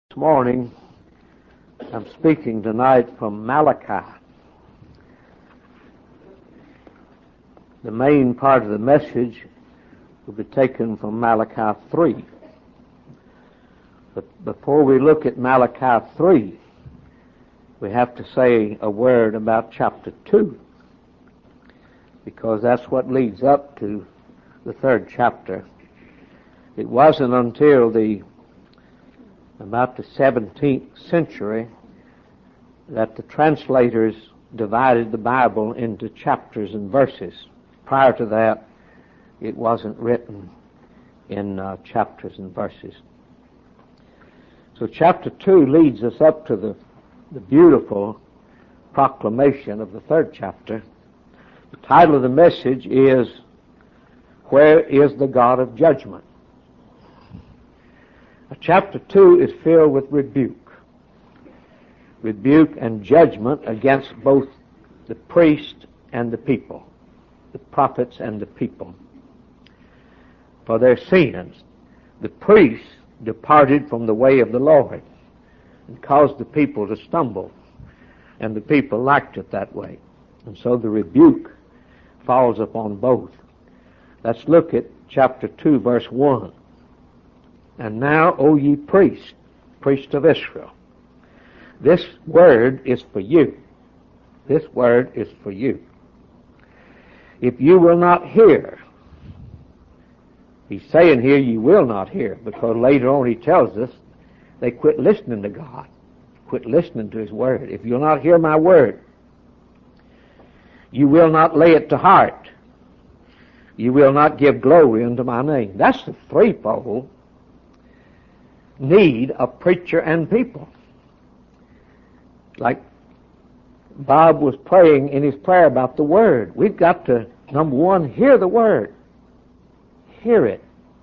This morning, I'm speaking tonight from Malachi. The main part of the message will be taken from Malachi 3. But before we look at Malachi 3, we have to say a word about chapter 2, because that's what leads up to the third chapter. It wasn't until about the 17th century that the translators divided the Bible into chapters and verses. Prior to that, it wasn't written in chapters and verses. So chapter 2 leads us up to the beautiful proclamation of the third chapter. The title of the message is, "Where is the God of Judgment?" Chapter 2 is filled with rebuke and judgment against both the priest and the people, the prophets and the people, for their sins. The priests departed from the way of the Lord and caused the people to stumble, and the people liked it that way. And so the rebuke falls upon both. Let's look at chapter 2, verse 1. "And now, O ye priests, priests of Israel," this word is for you. This word is for you. "If you will not hear," he's saying here you will not hear, because later on he tells us they quit listening to God, quit listening to his word. "If you'll not hear my word, you will not lay it to heart, you will not give glory unto my name." That's the threefold need of preacher and people. Like Bob was praying in his prayer about the Word. We've got to, number one, hear the Word. Hear it.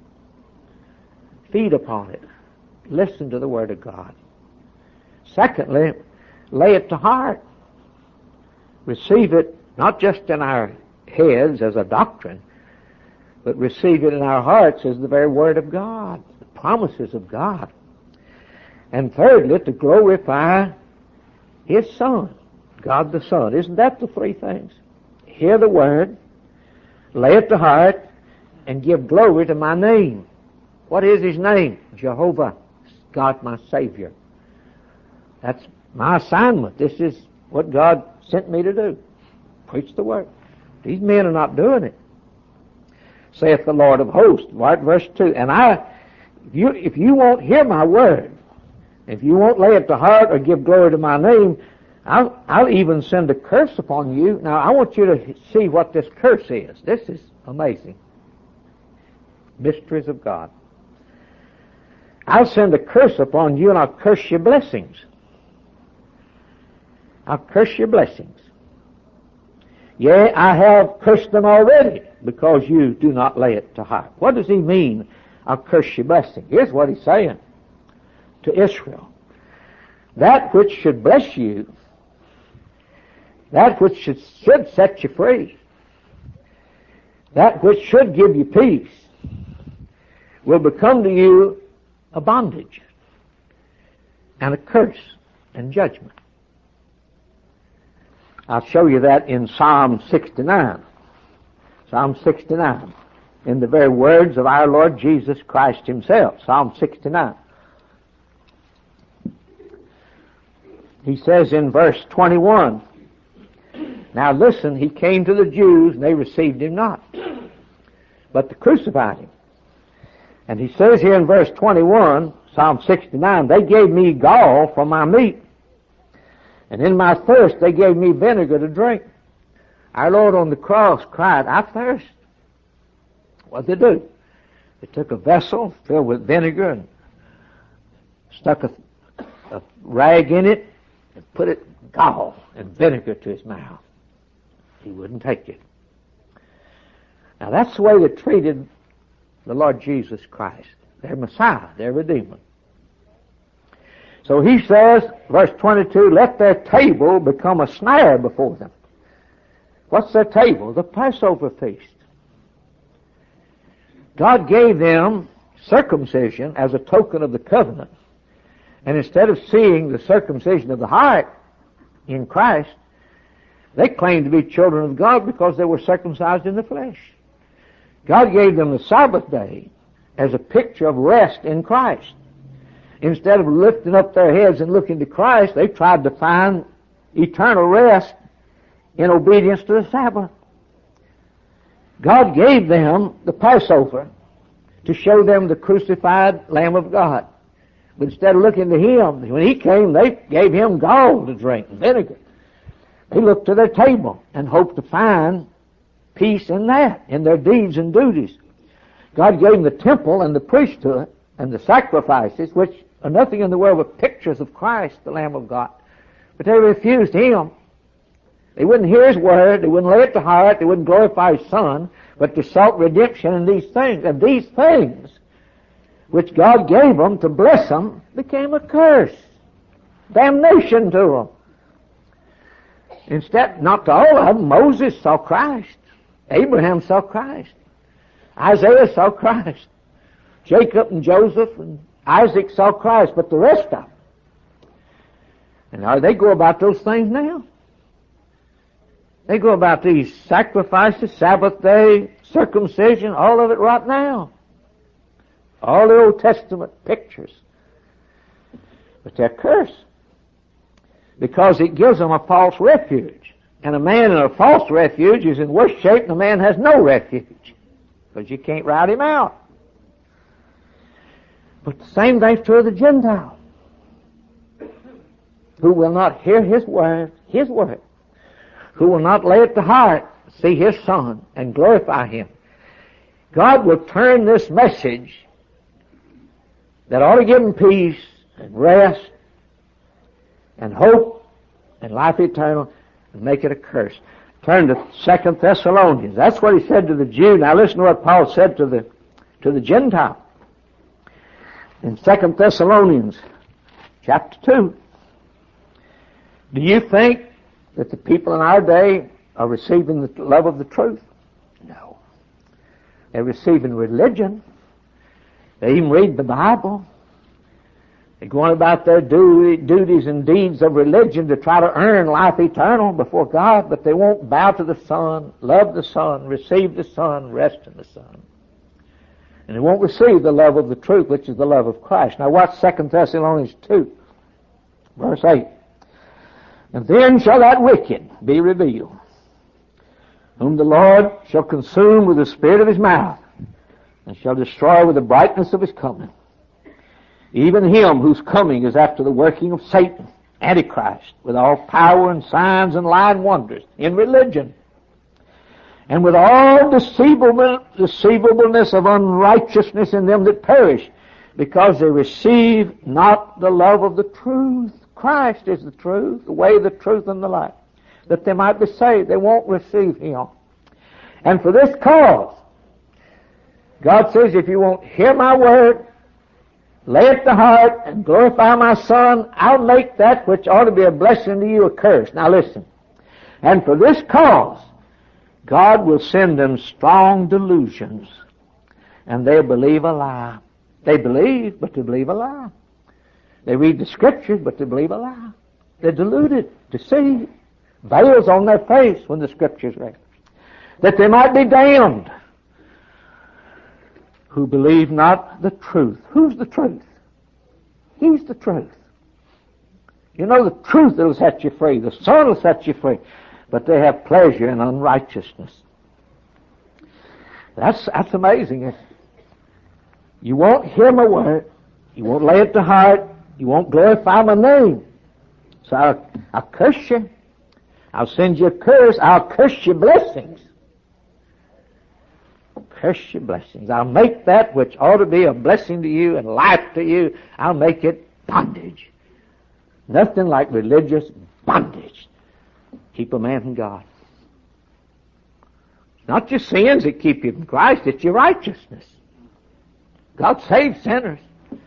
Feed upon it. Listen to the Word of God. Secondly, lay it to heart. Receive it not just in our heads as a doctrine, but receive it in our hearts as the very Word of God, the promises of God. And thirdly, to glorify His Son, God the Son. Isn't that the three things? Hear the Word, lay it to heart, and give glory to my name. What is His name? Jehovah, God my Savior. That's my assignment. This is what God sent me to do. Preach the Word. These men are not doing it. "Saith the Lord of hosts," right, verse 2. "And if you won't hear my word, if you won't lay it to heart or give glory to my name, I'll even send a curse upon you." Now, I want you to see what this curse is. This is amazing. Mysteries of God. "I'll send a curse upon you, and I'll curse your blessings." I'll curse your blessings. "Yea, I have cursed them already, because you do not lay it to heart." What does he mean, "I'll curse your blessing"? Here's what he's saying to Israel. That which should bless you, that which should set you free, that which should give you peace, will become to you a bondage and a curse and judgment. I'll show you that in Psalm 69. Psalm 69, in the very words of our Lord Jesus Christ Himself. Psalm 69. He says in verse 21, "Now listen, He came to the Jews, and they received Him not, but they crucified Him." And he says here in verse 21, Psalm 69, "They gave me gall for my meat, and in my thirst they gave me vinegar to drink." Our Lord on the cross cried, "I thirst." What did they do? They took a vessel filled with vinegar and stuck a rag in it and put it gall and vinegar to His mouth. He wouldn't take it. Now that's the way they treated the Lord Jesus Christ, their Messiah, their Redeemer. So he says, verse 22, "Let their table become a snare before them." What's their table? The Passover feast. God gave them circumcision as a token of the covenant, And instead of seeing the circumcision of the heart in Christ, they claimed to be children of God because they were circumcised in the flesh. God gave them the Sabbath day as a picture of rest in Christ. Instead of lifting up their heads and looking to Christ, they tried to find eternal rest in obedience to the Sabbath. God gave them the Passover to show them the crucified Lamb of God. But instead of looking to Him, when He came, they gave Him gall to drink and vinegar. They looked to their table and hoped to find peace in that, in their deeds and duties. God gave them the temple and the priesthood and the sacrifices, which are nothing in the world but pictures of Christ, the Lamb of God. But they refused Him. They wouldn't hear His word, they wouldn't lay it to heart, they wouldn't glorify His Son, but to sought redemption in these things. And these things, which God gave them to bless them, became a curse. Damnation to them. Instead, not to all of them, Moses saw Christ. Abraham saw Christ. Isaiah saw Christ. Jacob and Joseph and Isaac saw Christ, but the rest of them. And how they go about those things now? They go about these sacrifices, Sabbath day, circumcision, all of it right now. All the Old Testament pictures. But they're cursed. Because it gives them a false refuge. And a man in a false refuge is in worse shape than a man has no refuge. Because you can't rout him out. But the same thing's true of the Gentile, who will not hear His word, who will not lay it to heart, see His Son, and glorify Him. God will turn this message that ought to give them peace and rest and hope and life eternal and make it a curse. Turn to 2 Thessalonians. That's what he said to the Jew. Now listen to what Paul said to the Gentile. In 2 Thessalonians chapter 2. Do you think that the people in our day are receiving the love of the truth? No. They're receiving religion. They even read the Bible. They're going about their duties and deeds of religion to try to earn life eternal before God, but they won't bow to the Son, love the Son, receive the Son, rest in the Son. And they won't receive the love of the truth, which is the love of Christ. Now watch 2 Thessalonians 2, verse 8. And then shall that wicked be revealed, whom the Lord shall consume with the spirit of His mouth, and shall destroy with the brightness of His coming. Even him whose coming is after the working of Satan, Antichrist, with all power and signs and lying wonders in religion, and with all deceivableness of unrighteousness in them that perish, because they receive not the love of the truth. Christ is the truth, the way, the truth, and the life, that they might be saved. They won't receive Him. And for this cause, God says, if you won't hear my word, lay it to heart, and glorify my Son, I'll make that which ought to be a blessing to you a curse. Now listen. And for this cause, God will send them strong delusions, and they'll believe a lie. They believe, but they believe a lie. They read the Scriptures, but they believe a lie. They're deluded, deceived, veils on their face when the Scriptures read, that they might be damned, who believe not the truth. Who's the truth? He's the truth. You know the truth that will set you free. The Son will set you free. But they have pleasure in unrighteousness. That's amazing. You won't hear my word. You won't lay it to heart. You won't glorify my name. So I'll curse you. I'll send you a curse. I'll curse your blessings. Curse your blessings. I'll make that which ought to be a blessing to you and life to you, I'll make it bondage. Nothing like religious bondage. Keep a man from God. It's not your sins that keep you from Christ, it's your righteousness. God saves sinners.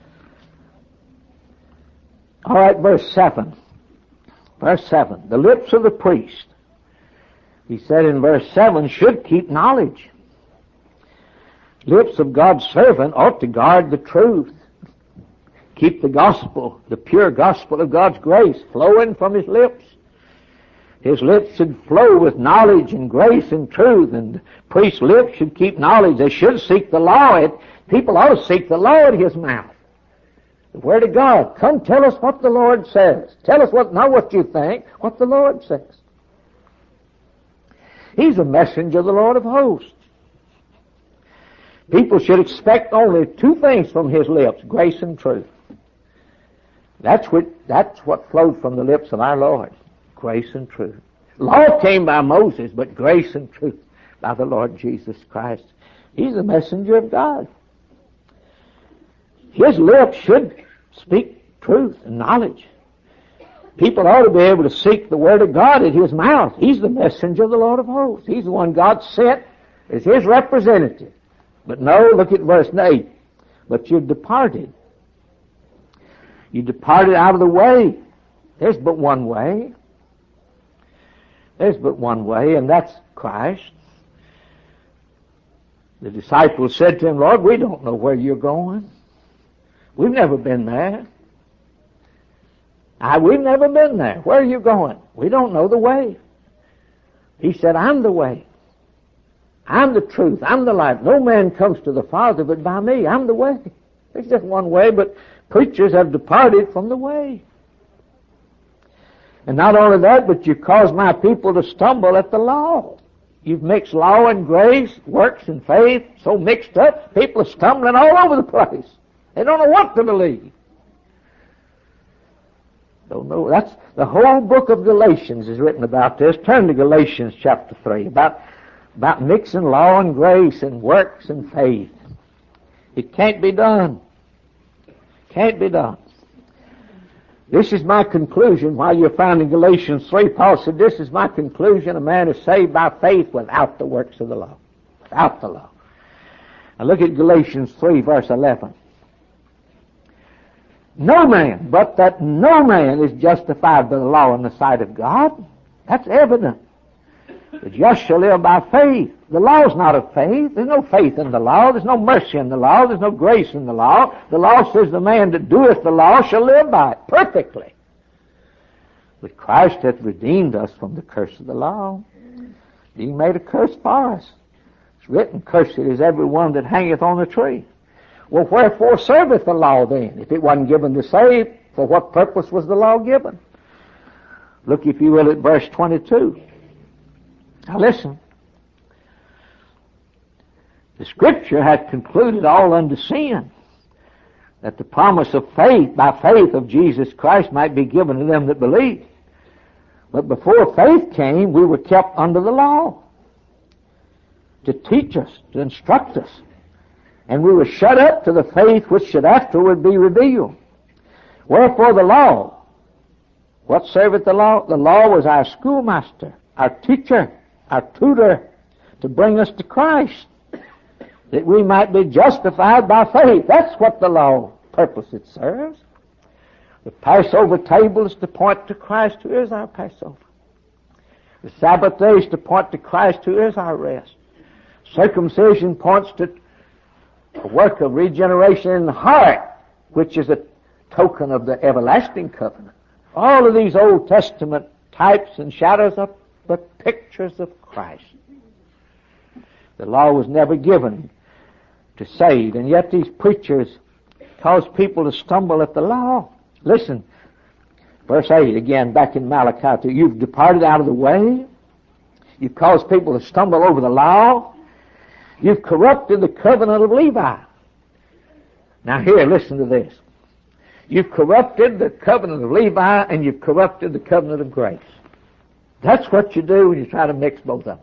All right, verse 7. Verse 7. The lips of the priest, he said in verse 7, should keep knowledge. Lips of God's servant ought to guard the truth. keep the gospel, the pure gospel of God's grace, flowing from his lips. His lips should flow with knowledge and grace and truth, and the priest's lips should keep knowledge. They should seek the law. People ought to seek the law at his mouth. The Word of God. Come tell us what the Lord says. Tell us not what you think, what the Lord says. He's a messenger of the Lord of hosts. People should expect only two things from his lips, grace and truth. That's what flowed from the lips of our Lord, grace and truth. Law came by Moses, but grace and truth by the Lord Jesus Christ. He's a messenger of God. His lips should speak truth and knowledge. People ought to be able to seek the Word of God at his mouth. He's the messenger of the Lord of hosts. He's the one God sent as his representative. But no, look at verse 8. But you departed. You departed out of the way. There's but one way. There's but one way, and that's Christ. The disciples said to him, Lord, we don't know where you're going. We've never been there. We've never been there. Where are you going? We don't know the way. He said, I'm the way. I'm the truth. I'm the life. No man comes to the Father but by me. I'm the way. There's just one way, but preachers have departed from the way. And not only that, but you cause my people to stumble at the law. You've mixed law and grace, works and faith, so mixed up, people are stumbling all over the place. They don't know what to believe. Don't know. That's the whole book of Galatians is written about this. Turn to Galatians chapter 3, about mixing law and grace and works and faith. It can't be done. Can't be done. This is my conclusion. While you're finding Galatians 3, Paul said, this is my conclusion. A man is saved by faith without the works of the law. Without the law. Now look at Galatians 3, verse 11. No man, but that no man is justified by the law in the sight of God. That's evident. The just shall live by faith. The law is not of faith. There's no faith in the law. There's no mercy in the law. There's no grace in the law. The law says the man that doeth the law shall live by it perfectly. But Christ hath redeemed us from the curse of the law. He made a curse for us. It's written, cursed is every one that hangeth on the tree. Well, wherefore serveth the law then? If it wasn't given to save, for what purpose was the law given? Look, if you will, at verse 22. Now listen. The Scripture had concluded all unto sin, that the promise of faith, by faith of Jesus Christ, might be given to them that believe. But before faith came, we were kept under the law to teach us, to instruct us. And we were shut up to the faith which should afterward be revealed. Wherefore the law, what serveth the law? The law was our schoolmaster, our teacher, our tutor, to bring us to Christ, that we might be justified by faith. That's what the law purpose it serves. The Passover table is to point to Christ, who is our Passover. The Sabbath day is to point to Christ, who is our rest. Circumcision points to a work of regeneration in the heart, which is a token of the everlasting covenant. All of these Old Testament types and shadows are but pictures of Christ. The law was never given to save, and yet these preachers cause people to stumble at the law. Listen, verse 8 again, back in Malachi 2. You've departed out of the way. You've caused people to stumble over the law. You've corrupted the covenant of Levi. Now here, listen to this. You've corrupted the covenant of Levi, and you've corrupted the covenant of grace. That's what you do when you try to mix both of them.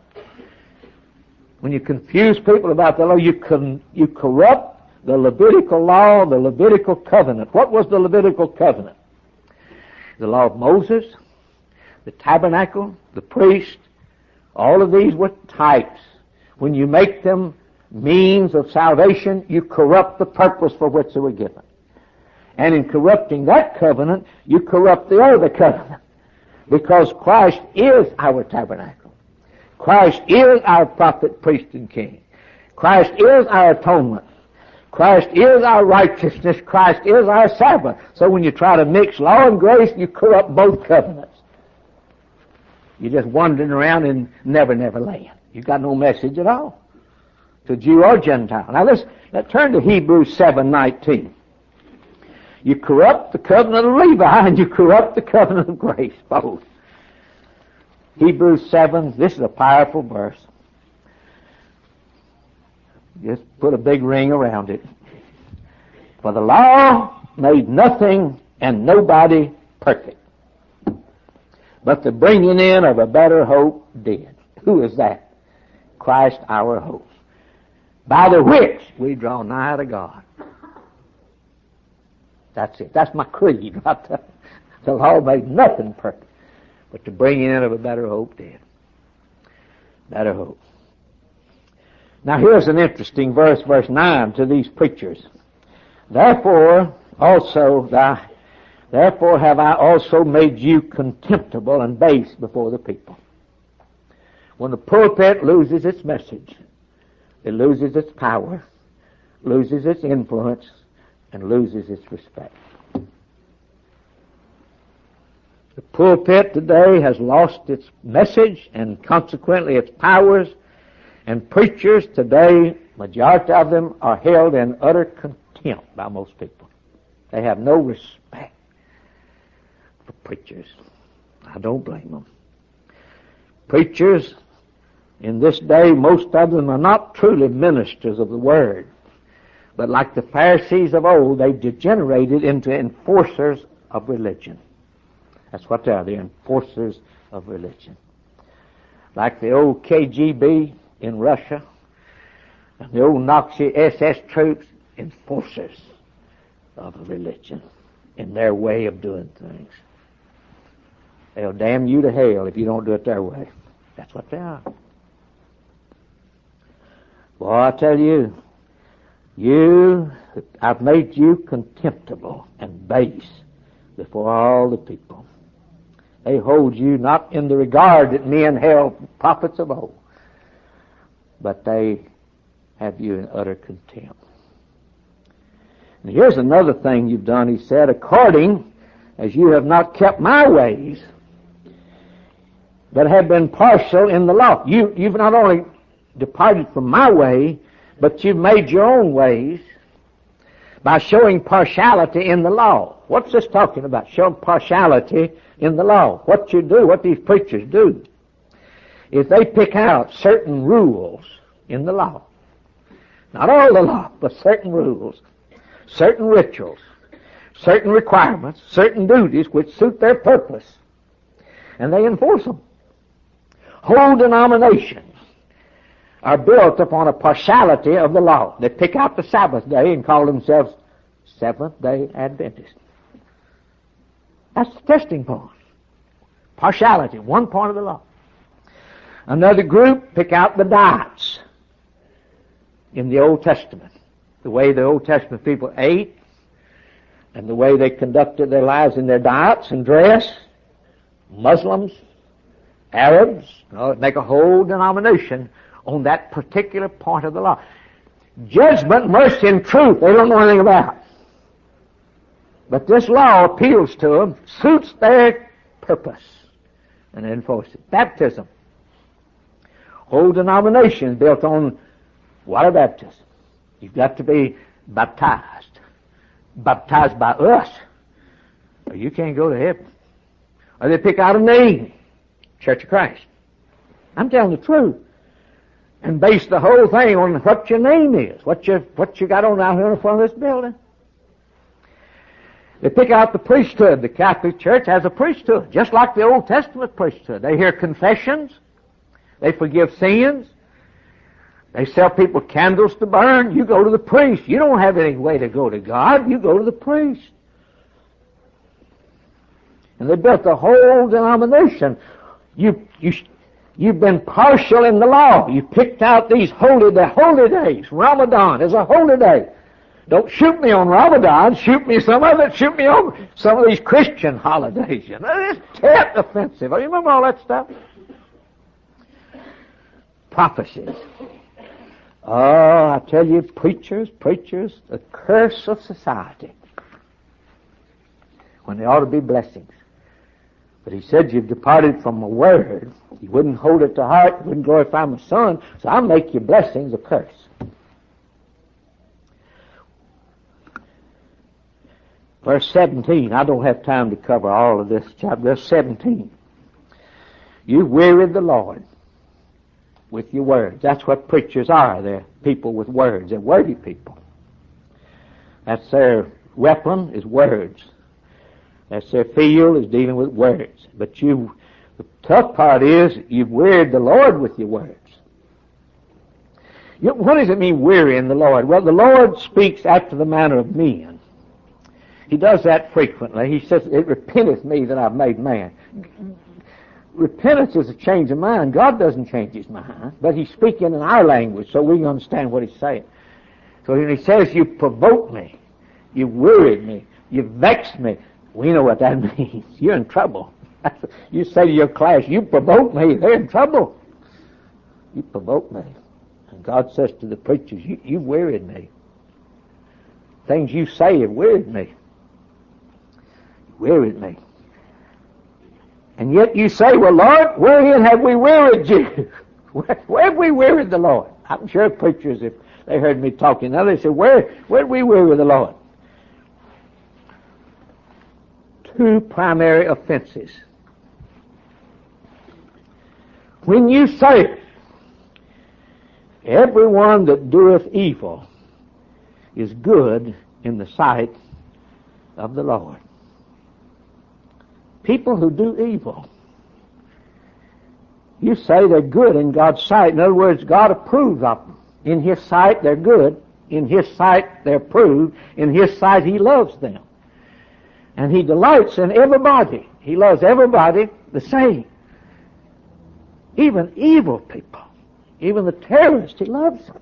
When you confuse people about the law, you corrupt the Levitical law, the Levitical covenant. What was the Levitical covenant? The law of Moses, the tabernacle, the priest. All of these were types. When you make them means of salvation, you corrupt the purpose for which they were given. And in corrupting that covenant, you corrupt the other covenant. Because Christ is our tabernacle. Christ is our prophet, priest, and king. Christ is our atonement. Christ is our righteousness. Christ is our Sabbath. So when you try to mix law and grace, you corrupt both covenants. You're just wandering around in never land. You've got no message at all to Jew or Gentile. Now let's turn to Hebrews 7:19. You corrupt the covenant of Levi and you corrupt the covenant of grace, both. Hebrews 7, this is a powerful verse. Just put a big ring around it. For the law made nothing and nobody perfect, but the bringing in of a better hope did. Who is that? Christ our hope, by the which we draw nigh to God. That's it. That's my creed right there. The law made nothing perfect, but the bringing in of a better hope did. Better hope. Now here's an interesting verse, verse 9, to these preachers. Therefore have I also made you contemptible and base before the people. When the pulpit loses its message, it loses its power, loses its influence, and loses its respect. The pulpit today has lost its message and consequently its powers, and preachers today, majority of them, are held in utter contempt by most people. They have no respect for preachers. I don't blame them. Preachers in this day, most of them are not truly ministers of the Word, but like the Pharisees of old, they degenerated into enforcers of religion. That's what they are. They're enforcers of religion. Like the old KGB in Russia and the old Nazi SS troops, enforcers of religion in their way of doing things. They'll damn you to hell if you don't do it their way. That's what they are. Boy, I tell you, I've made you contemptible and base before all the people. They hold you not in the regard that men held prophets of old, but they have you in utter contempt. And here's another thing you've done, he said, according as you have not kept my ways, but have been partial in the law. You've not only departed from my way, but you've made your own ways by showing partiality in the law. What's this talking about? Showing partiality in the law. What you do, what these preachers do, is they pick out certain rules in the law. Not all the law, but certain rules, certain rituals, certain requirements, certain duties which suit their purpose, and they enforce them. Whole denominations are built upon a partiality of the law. They pick out the Sabbath day and call themselves Seventh-day Adventists. That's the testing point. Partiality, one part of the law. Another group pick out the diets in the Old Testament. The way the Old Testament people ate and the way they conducted their lives in their diets and dress. Muslims, Arabs, make a whole denomination on that particular part of the law. Judgment, mercy, and truth, they don't know anything about. But this law appeals to them, suits their purpose, and they enforce it. Baptism. Whole denomination is built on water baptism. You've got to be baptized. Baptized by us, or you can't go to heaven. Or they pick out a name, Church of Christ. I'm telling the truth. And base the whole thing on what your name is, what you got on out here in front of this building. They pick out the priesthood. The Catholic Church has a priesthood, just like the Old Testament priesthood. They hear confessions. They forgive sins. They sell people candles to burn. You go to the priest. You don't have any way to go to God. You go to the priest. And they built the whole denomination. You've been partial in the law. You picked out these holy days. Ramadan is a holy day. Don't shoot me on Ramadan. Shoot me some of it. Shoot me on some of these Christian holidays. You know, it's terribly offensive. You remember all that stuff? Prophecies Oh, I tell you, preachers, the curse of society, when they ought to be blessings. But he said, you've departed from my word. You wouldn't hold it to heart. You wouldn't glorify my Son. So I'll make your blessings a curse. Verse 17. I don't have time to cover all of this chapter. Verse 17. You've wearied the Lord with your words. That's what preachers are. They're people with words. They're wordy people. That's their weapon, is words. That's their field, is dealing with words. But the tough part is, you've wearied the Lord with your words. What does it mean, wearying the Lord? Well, the Lord speaks after the manner of men. He does that frequently. He says, it repenteth me that I've made man. Repentance is a change of mind. God doesn't change his mind, but he's speaking in our language so we can understand what he's saying. So when he says, you provoked me, you wearied me, you vexed me, we know what that means. You're in trouble. You say to your class, you provoked me, they're in trouble. You provoked me. And God says to the preachers, you wearied me. Things you say have wearied me. Wearied me. And yet you say, well, Lord, wherein have we wearied you? Where have we wearied the Lord? I'm sure preachers, if they heard me talking now, they said, where did we weary the Lord? Two primary offenses. When you say, everyone that doeth evil is good in the sight of the Lord. People who do evil, you say they're good in God's sight. In other words, God approves of them. In his sight, they're good. In his sight, they're approved. In his sight, he loves them. And he delights in everybody. He loves everybody the same. Even evil people. Even the terrorists, he loves them.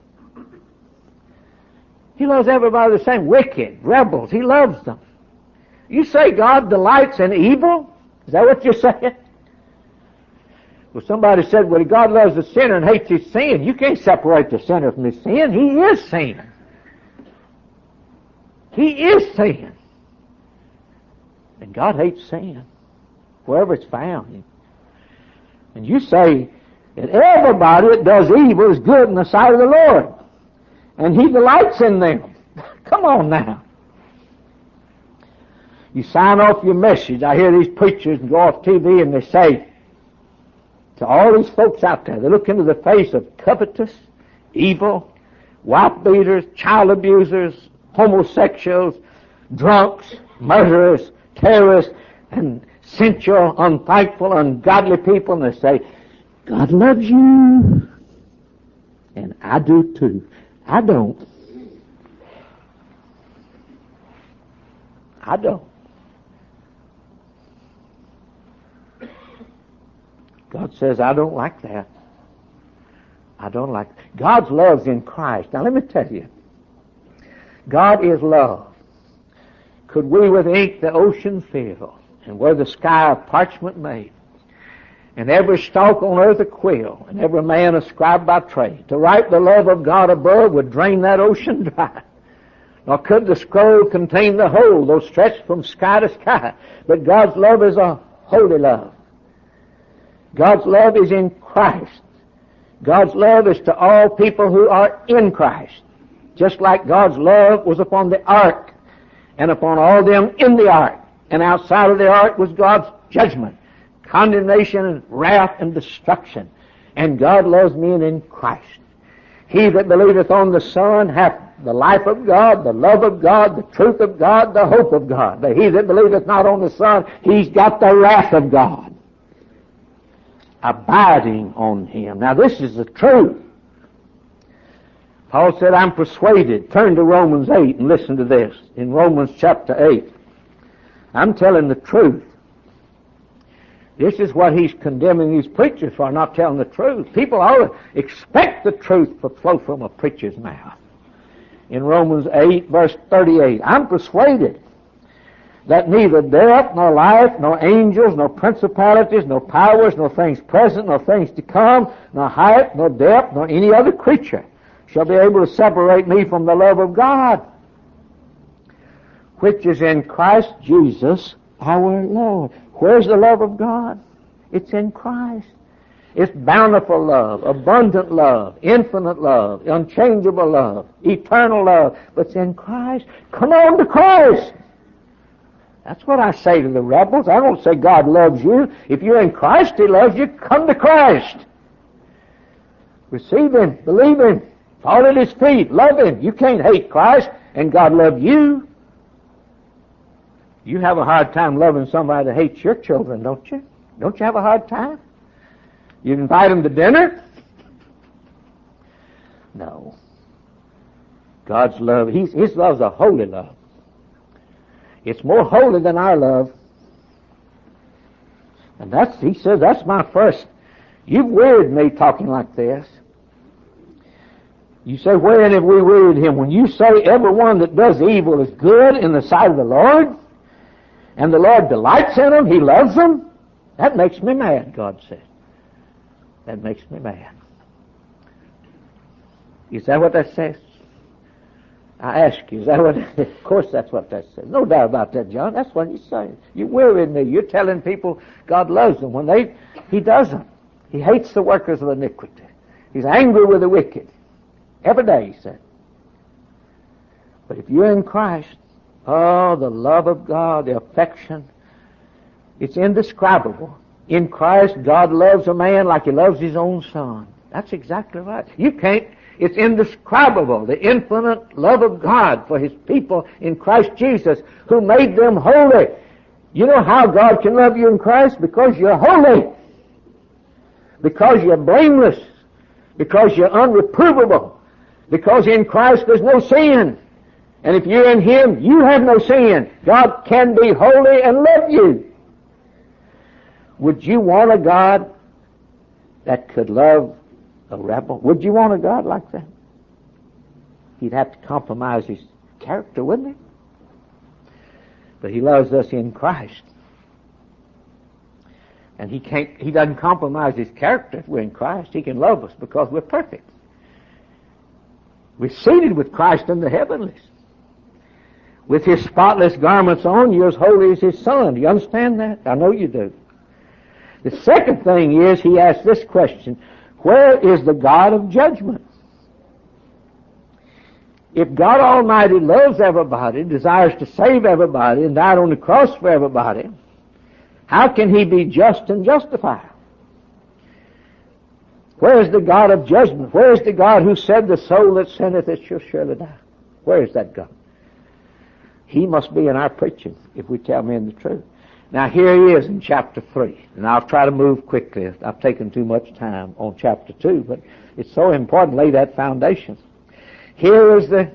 He loves everybody the same. Wicked, rebels, he loves them. You say God delights in evil? Is that what you're saying? Well, somebody said, well, God loves the sinner and hates his sin. You can't separate the sinner from his sin. He is sin. He is sin. And God hates sin, wherever it's found. And you say that everybody that does evil is good in the sight of the Lord. And he delights in them. Come on now. You sign off your message. I hear these preachers go off TV and they say to all these folks out there, they look into the face of covetous, evil, wife beaters, child abusers, homosexuals, drunks, murderers, terrorists, and sensual, unthankful, ungodly people, and they say, God loves you. And I do too. I don't. I don't. God says, I don't like that. I don't like that. God's love's in Christ. Now let me tell you, God is love. Could we with ink the ocean fill, and were the sky of parchment made, and every stalk on earth a quill, and every man a scribe by trade, to write the love of God above would drain that ocean dry. Nor could the scroll contain the whole, though stretched from sky to sky. But God's love is a holy love. God's love is in Christ. God's love is to all people who are in Christ. Just like God's love was upon the ark, and upon all them in the ark. And outside of the ark was God's judgment, condemnation and wrath and destruction. And God loves men in Christ. He that believeth on the Son hath the life of God, the love of God, the truth of God, the hope of God. But he that believeth not on the Son, he's got the wrath of God abiding on him. Now this is the truth. Paul said, I'm persuaded. Turn to Romans 8 and listen to this. In Romans chapter 8, I'm telling the truth. This is what he's condemning these preachers for, not telling the truth. People ought to expect the truth to flow from a preacher's mouth. In Romans 8, verse 38, I'm persuaded that neither death, nor life, nor angels, nor principalities, nor powers, nor things present, nor things to come, nor height, nor depth, nor any other creature shall be able to separate me from the love of God, which is in Christ Jesus our Lord. Where's the love of God? It's in Christ. It's bountiful love, abundant love, infinite love, unchangeable love, eternal love. But it's in Christ. Come on to Christ. That's what I say to the rebels. I don't say God loves you. If you're in Christ, He loves you. Come to Christ. Receive Him. Believe Him. Fall at His feet. Love Him. You can't hate Christ and God love you. You have a hard time loving somebody that hates your children, don't you? Don't you have a hard time? You invite them to dinner? No. God's love, His love's a holy love. It's more holy than our love. And He says, that's my first. You've wearied me talking like this. You say, wherein have we wearied Him? When you say everyone that does evil is good in the sight of the Lord, and the Lord delights in them, He loves them, that makes me mad, God said. That makes me mad. Is that what that says? I ask you, is that what? Of course that's what that says. No doubt about that, John. That's what He's saying. You wearied me. You're telling people God loves them when He doesn't. He hates the workers of iniquity. He's angry with the wicked. Every day, He said. But if you're in Christ, oh, the love of God, the affection, it's indescribable. In Christ, God loves a man like He loves His own Son. That's exactly right. You can't, it's indescribable, the infinite love of God for His people in Christ Jesus, who made them holy. You know how God can love you in Christ? Because you're holy. Because you're blameless. Because you're unreprovable. Because in Christ there's no sin. And if you're in Him, you have no sin. God can be holy and love you. Would you want a God that could love a rebel? Would you want a God like that? He'd have to compromise His character, wouldn't He? But He loves us in Christ. And He doesn't compromise His character if we're in Christ. He can love us because we're perfect. We're seated with Christ in the heavenlies. With His spotless garments on, you're as holy as His Son. Do you understand that? I know you do. The second thing is, He asks this question, where is the God of judgment? If God Almighty loves everybody, desires to save everybody, and died on the cross for everybody, how can He be just and justified? Where is the God of judgment? Where is the God who said, the soul that sinneth, it shall surely die? Where is that God? He must be in our preaching if we tell men the truth. Now here He is in chapter 3, and I'll try to move quickly. I've taken too much time on chapter 2, but it's so important to lay that foundation. Here's the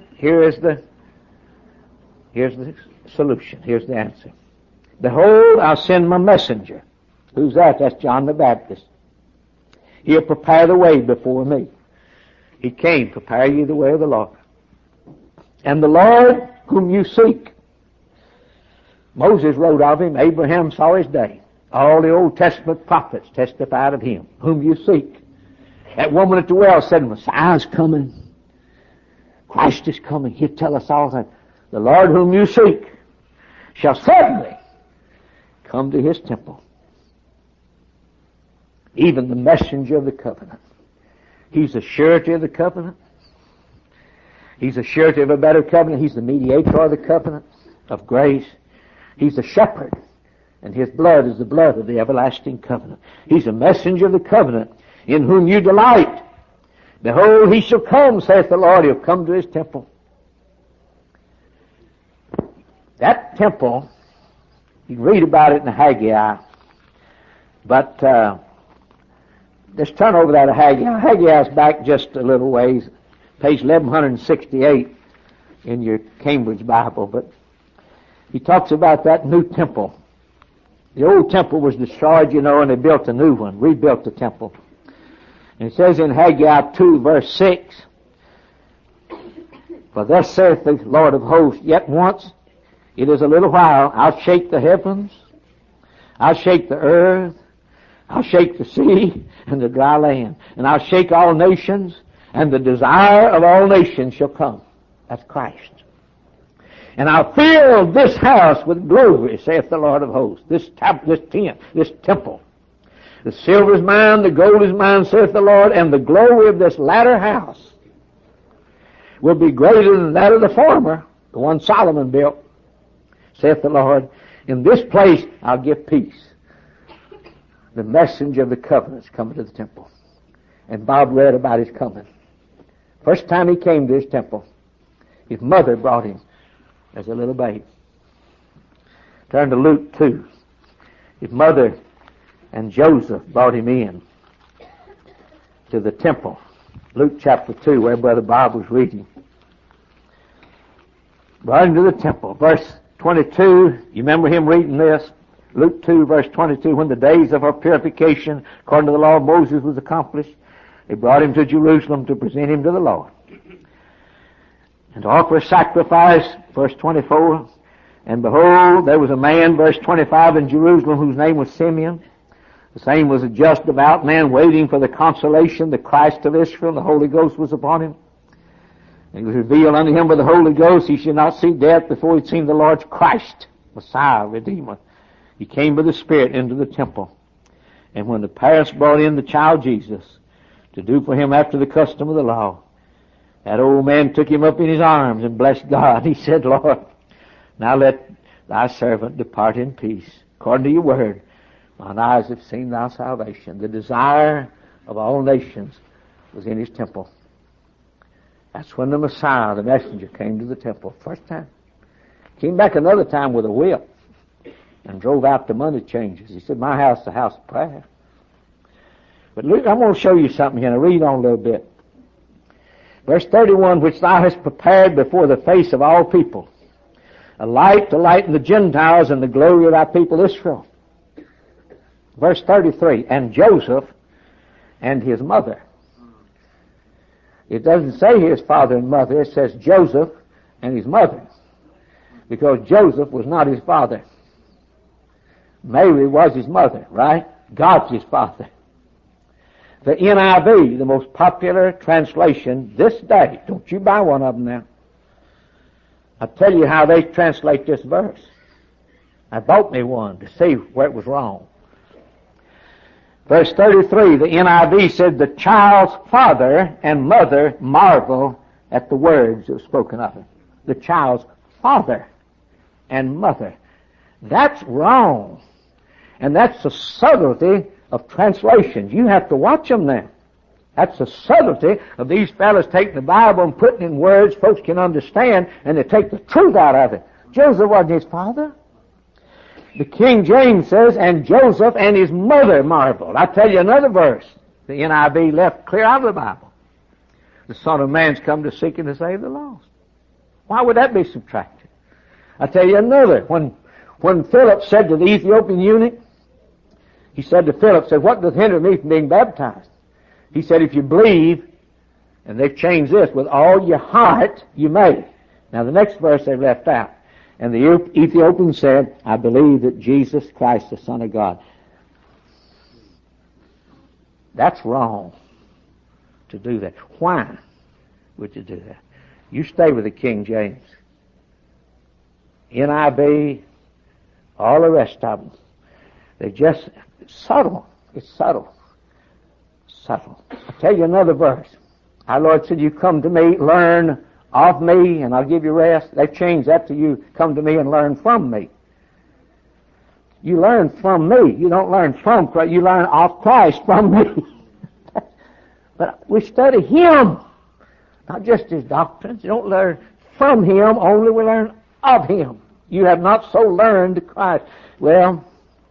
solution. Here's the answer. Behold, I'll send my messenger. Who's that? That's John the Baptist. He'll prepare the way before me. He came, prepare you the way of the Lord. And the Lord whom you seek. Moses wrote of Him, Abraham saw His day. All the Old Testament prophets testified of Him, whom you seek. That woman at the well said, Messiah's coming. Christ is coming. He'll tell us all that. The Lord whom you seek shall suddenly come to His temple. Even the messenger of the covenant. He's the surety of the covenant. He's the surety of a better covenant. He's the mediator of the covenant of grace. He's the shepherd, and His blood is the blood of the everlasting covenant. He's a messenger of the covenant, in whom you delight. Behold, He shall come, saith the Lord. He'll come to His temple. That temple, you can read about it in Haggai, but let's turn over that to Haggai. Haggai's back just a little ways, page 1168 in your Cambridge Bible, but he talks about that new temple. The old temple was destroyed, and they built a new one, rebuilt the temple. And it says in Haggai 2, verse 6, For thus saith the Lord of hosts, Yet once, it is a little while, I'll shake the heavens, I'll shake the earth, I'll shake the sea and the dry land, and I'll shake all nations, and the desire of all nations shall come. That's Christ. And I'll fill this house with glory, saith the Lord of hosts. This tent, this temple. The silver is mine, the gold is mine, saith the Lord, and the glory of this latter house will be greater than that of the former, the one Solomon built, saith the Lord. In this place I'll give peace. The messenger of the covenant is coming to the temple. And Bob read about his coming. First time he came to his temple, his mother brought him as a little babe. Turn to Luke 2. His mother and Joseph brought him in to the temple. Luke chapter 2, where Brother Bob was reading. Brought him to the temple. Verse 22, you remember him reading this? Luke 2, verse 22, when the days of her purification, according to the law of Moses, was accomplished, they brought him to Jerusalem to present him to the Lord. And to offer a sacrifice, verse 24, and behold, there was a man, verse 25, in Jerusalem whose name was Simeon. The same was a just, devout man, waiting for the consolation, the Christ of Israel. The Holy Ghost was upon him. And it was revealed unto him by the Holy Ghost, he should not see death before he'd seen the Lord's Christ, Messiah, Redeemer. He came by the Spirit into the temple. And when the parents brought in the child Jesus to do for him after the custom of the law, that old man took him up in his arms and blessed God. He said, Lord, now let thy servant depart in peace, according to your word. Mine eyes have seen thy salvation. The desire of all nations was in his temple. That's when the Messiah, the messenger, came to the temple. First time. Came back another time with a whip and drove out the money changers. He said, my house is a house of prayer. But look, I'm going to show you something here. Now read on a little bit. Verse 31, which thou hast prepared before the face of all people, a light to lighten the Gentiles and the glory of thy people Israel. Verse 33, and Joseph and his mother. It doesn't say his father and mother, it says Joseph and his mother. Because Joseph was not his father. Mary was his mother, right? God's his father. The NIV, the most popular translation this day, don't you buy one of them now. I'll tell you how they translate this verse. I bought me one to see where it was wrong. Verse 33, the NIV said, the child's father and mother marvel at the words that were spoken of him. The child's father and mother. That's wrong. And that's the subtlety of translations. You have to watch them now. That's the subtlety of these fellas taking the Bible and putting in words folks can understand, and they take the truth out of it. Joseph wasn't his father. The King James says, and Joseph and his mother marveled. I'll tell you another verse the NIV left clear out of the Bible. The Son of Man's come to seek and to save the lost. Why would that be subtracted? I'll tell you another. When Philip said to the Ethiopian eunuch, he said to Philip, said, what doth hinder me from being baptized? He said, if you believe, and they've changed this, with all your heart, you may. Now the next verse they've left out. And the Ethiopian said, I believe that Jesus Christ, the Son of God. That's wrong to do that. Why would you do that? You stay with the King James. NIV, all the rest of them. They just, it's subtle. It's subtle. Subtle. I'll tell you another verse. Our Lord said, you come to me, learn of me, and I'll give you rest. They've changed that to you come to me and learn from me. You learn from me. You don't learn from Christ. You learn of Christ from me. But we study Him, not just His doctrines. You don't learn from Him, only we learn of Him. You have not so learned Christ. Well,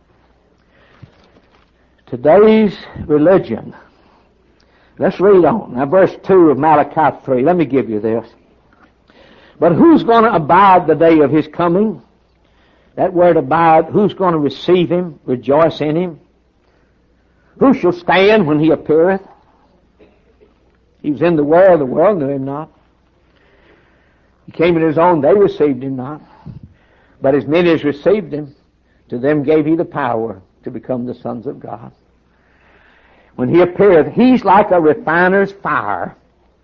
today's religion. Let's read on. Now verse 2 of Malachi 3. Let me give you this. But who's going to abide the day of His coming? That word abide, who's going to receive Him, rejoice in Him? Who shall stand when He appeareth? He was in the world knew Him not. He came in His own, they received Him not. But as many as received Him, to them gave He the power to become the sons of God. When He appeareth, He's like a refiner's fire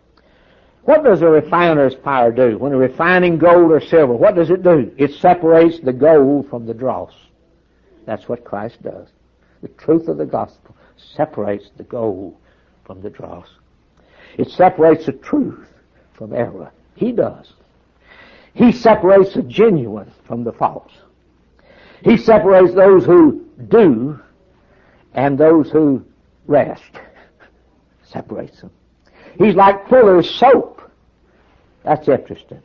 What does a refiner's fire do? When a refining gold or silver, what does it do? It separates the gold from the dross. That's what Christ does. The truth of the gospel separates the gold from the dross. It separates the truth from error. He does. He separates the genuine from the false. He separates those who do and those who rest. Separates them. He's like Fuller's soap. That's interesting.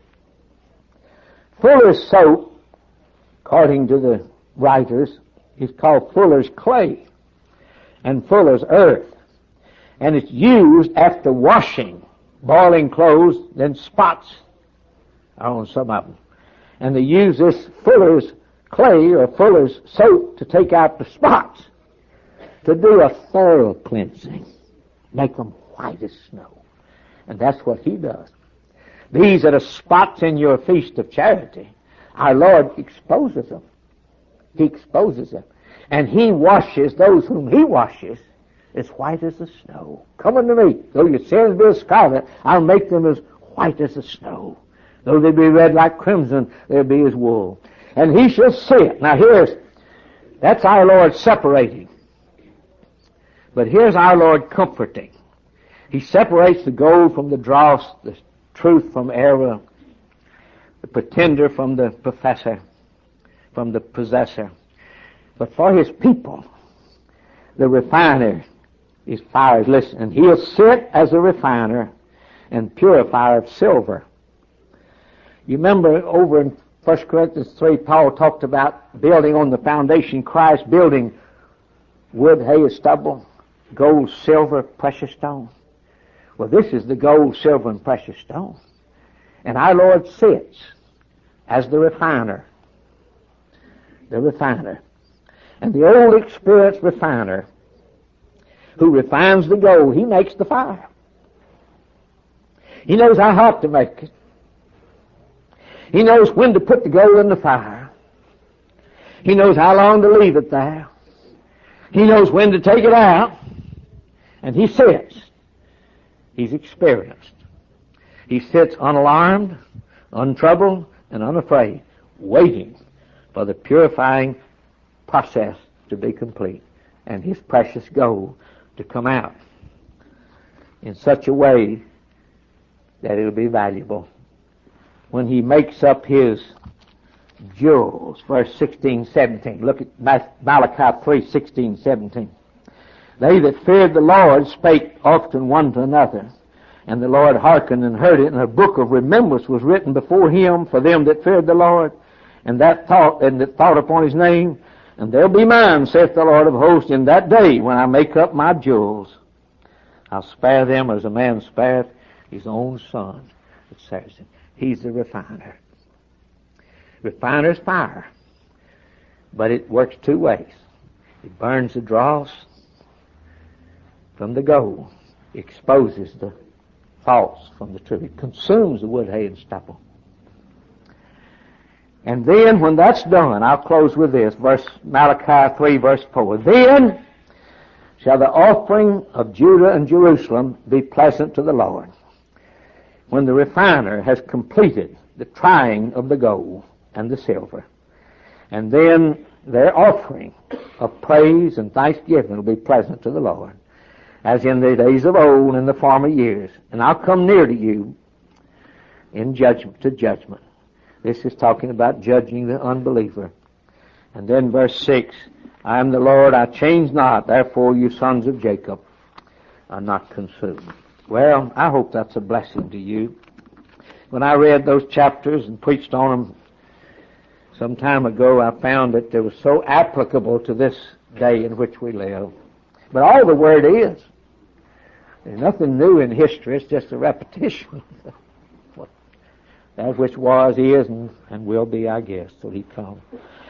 Fuller's soap, according to the writers, is called Fuller's clay and Fuller's earth. And it's used after washing, boiling clothes, then spots are on some of them. And they use this Fuller's clay or Fuller's soap to take out the spots, to do a thorough cleansing, make them white as snow. And that's what he does. These are the spots in your feast of charity. Our Lord exposes them. He exposes them. And he washes those whom he washes as white as the snow. Come unto me. Though your sins be as scarlet, I'll make them as white as the snow. Though they be red like crimson, they'll be as wool. And he shall sit. Now that's our Lord separating. But here's our Lord comforting. He separates the gold from the dross, the truth from error, the pretender from the professor, from the possessor. But for his people, the refiner is fire. Listen, and he'll sit as a refiner and purifier of silver. You remember over in 1 Corinthians 3, Paul talked about building on the foundation, Christ, building wood, hay, and stubble, gold, silver, precious stone. Well, this is the gold, silver, and precious stone. And our Lord sits as the refiner. The refiner. And the old experienced refiner who refines the gold, he makes the fire. He knows how hot to make it. He knows when to put the gold in the fire. He knows how long to leave it there. He knows when to take it out. And he sits. He's experienced. He sits unalarmed, untroubled, and unafraid, waiting for the purifying process to be complete and his precious gold to come out in such a way that it'll be valuable. When he makes up his jewels, verse 16, 17. Look at Malachi 3, 16, 17. They that feared the Lord spake often one to another, and the Lord hearkened and heard it, and a book of remembrance was written before him for them that feared the Lord, and that thought upon his name. And there'll be mine, saith the Lord of hosts, in that day when I make up my jewels. I'll spare them as a man spareth his own son that serves him. He's the refiner. Refiner's fire. But it works two ways. It burns the dross from the gold, exposes the false from the true. It consumes the wood, hay, and stubble. And then when that's done, I'll close with this, Malachi 3, verse 4. Then shall the offering of Judah and Jerusalem be pleasant to the Lord, when the refiner has completed the trying of the gold and the silver. And then their offering of praise and thanksgiving will be pleasant to the Lord, as in the days of old and the former years. And I'll come near to you in judgment, to judgment. This is talking about judging the unbeliever. And then verse 6, I am the Lord, I change not, therefore you sons of Jacob are not consumed. Well, I hope that's a blessing to you. When I read those chapters and preached on them some time ago, I found that they were so applicable to this day in which we live. But all the Word is. There's nothing new in history. It's just a repetition. That which was, is, and will be, I guess, till He comes.